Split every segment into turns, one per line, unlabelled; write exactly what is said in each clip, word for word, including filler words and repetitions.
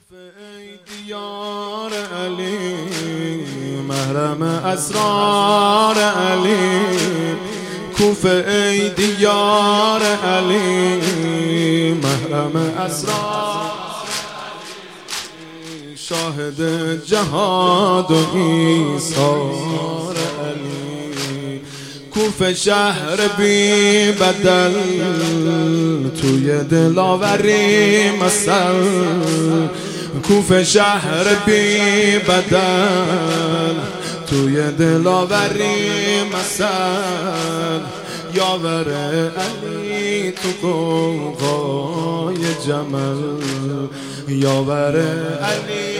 ای دیار علی محرم اسرار علی، کوفه ای دیار علی محرم اسرار علی، شاهد جهاد و ایثار علی، کوفه شهر بی بدل توی دلاوری مثل، کوفه شهر بی بدل توی دلاوری مثل، یاور علی تو قوقای جمل، یاور علی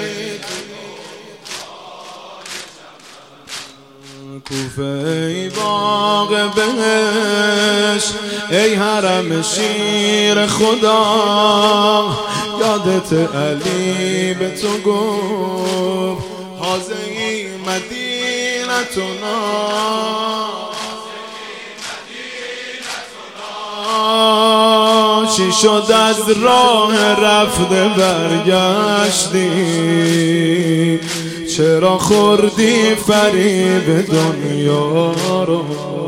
کوفه ای باغ بهشت، ای حرم شیر خدا، یادت علی به تو گفت حاضی مدینتنا، چی شد از راه رفته برگشتی، چرا خوردی فریب دنیا رو،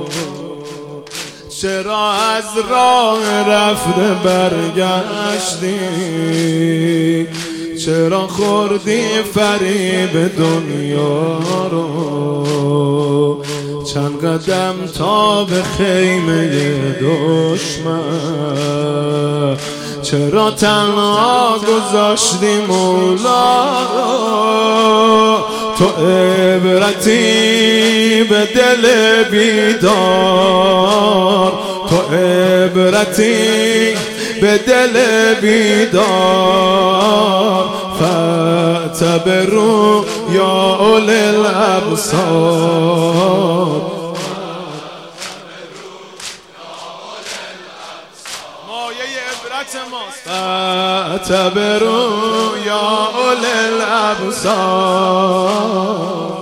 چرا از راه رفته برگشتی، چرا خوردی فریب دنیا رو، چند قدم تا به خیمه دشمن، چرا تنها گذاشتی مولا رو، تو عبرتی به دل بیدار، تو عبرتی به دل بیدار، فاعتبروا یا اولی الابصار، مایه عبرت ماست، فاعتبروا یا اولی الابصار،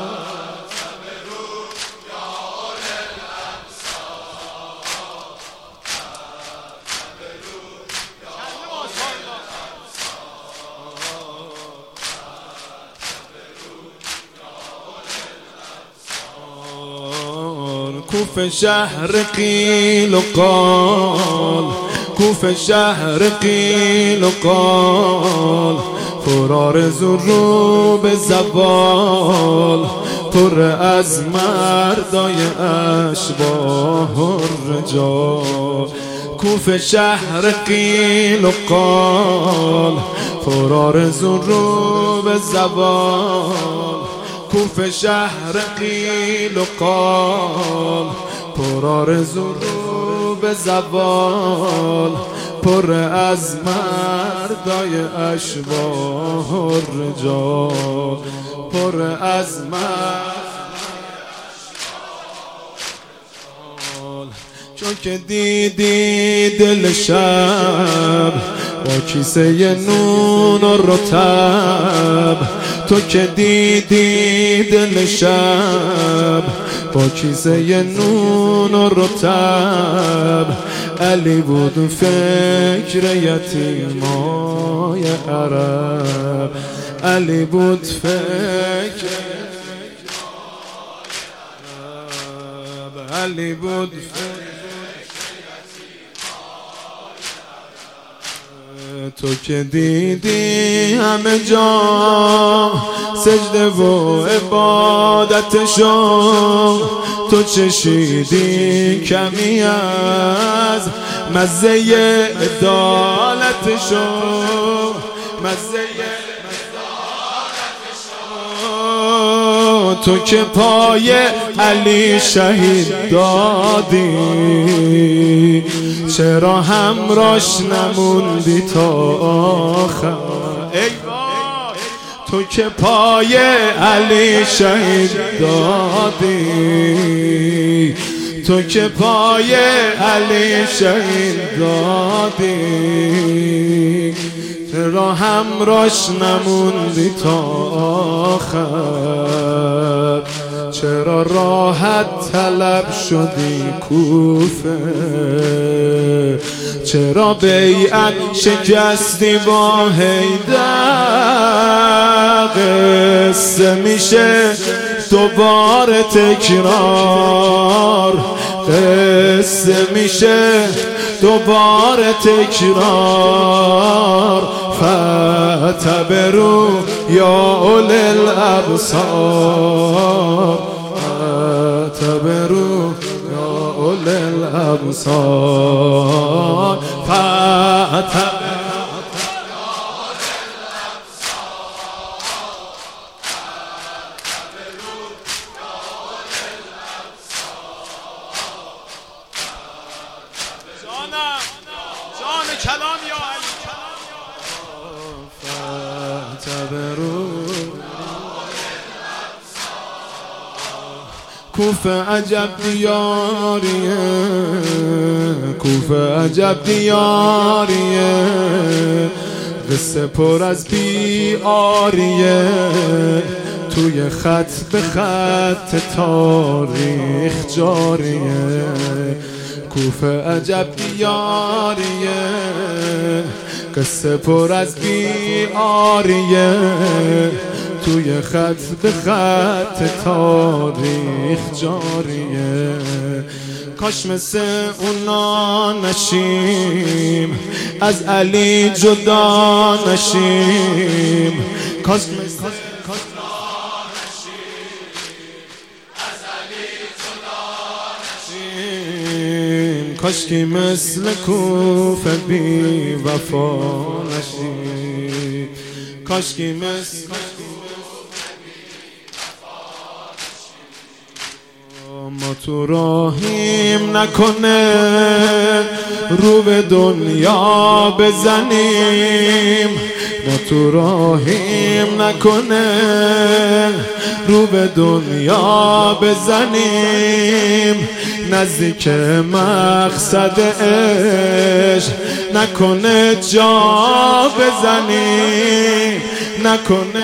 کوفه شهر قیل و قال، کوفه شهر قیل و قال، پر آرزو رو به زوال، پر از مردای اشباح الرجال، کوفه شهر قیل و قال، پر آرزو رو به زوال، کوفه شهر قیل و قال، پر آرزو رو به زوال، پر از مردای اشباح الرجال، پر از مردای اشباح، چون که دیدی دل شب با کیسه نون و رطب، تو که دیدی دل شب با کیسه نون و رطب، علی بود فکر یتیمای عرب، علی بود فکر عرب، علی بود فکر تو که دیدی همه جا سجده و عبادتشو، تو چشیدی کمی از مزه عدالتشو، مزه عدالتشو، تو که پای علی شهید دادی، چرا همراش نموندی تا آخر، ای تو که پای علی شهید دادی، تو که پای علی شهید دادی، چرا همراش نموندی تا آخر، چرا راحت طلب شدی کوفه، چرا بیعت شکستی با حیدر، قصه میشه دوباره تکرار، قصه میشه دوباره تکرار. فاعتبروا یا اولی الابصار، فاعتبروا یا اولی الابصار، فاعتبروا
جان کلام یا علی.
کوفه عجب دیاریه، کوفه عجب دیاریه، قصه پر از بیاریه، توی خط به خط تاریخ جاریه. کوفه عجب دیاریه، قصه پر از بیاریه، توی خط به خط تاریخ جاریه. کاش مثل اونا نشیم، از علی جدا نشیم، کاش مثل کاشکی مثل کوفه بی وفا نشیم، کاشکی مثل ما تو راهیم نکنه رو به دنیا بزنیم، ما تو راهیم نکنه رو به دنیا بزنیم، نزدیک مقصد عشق نکنه جا بزنیم، نکنه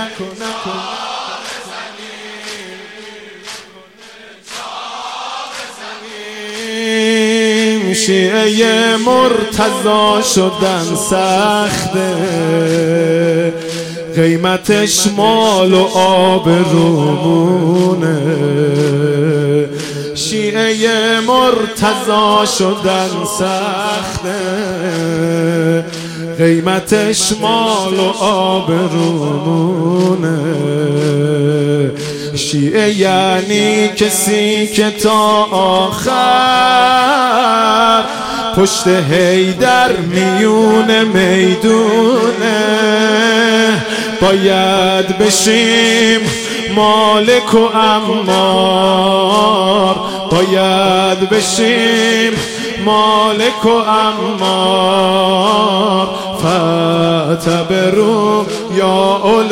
شیعه مرتضی شدن سخته، قیمتش مال و آبرومونه، شیعه مرتضی شدن سخته، قیمتش مال و آبرومونه. شیعه یعنی کسی که تا آخر پشت حیدر میون میدونه، باید بشیم مالک و عمار، باید بشیم مالک و عمار. فاعتبروا یا اولی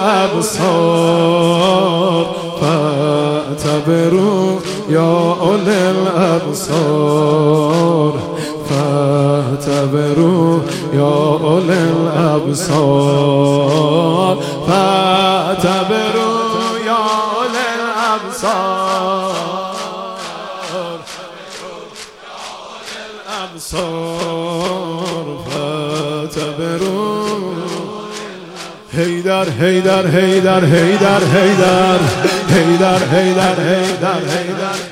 الابصار، فاعتبروا یا اولی الابصار، فاعتبروا یا اولی الابصار، فاعتبروا یا اولی الابصار، فاعتبروا. حیدر حیدر حیدر حیدر حیدر حیدر حیدر حیدر حیدر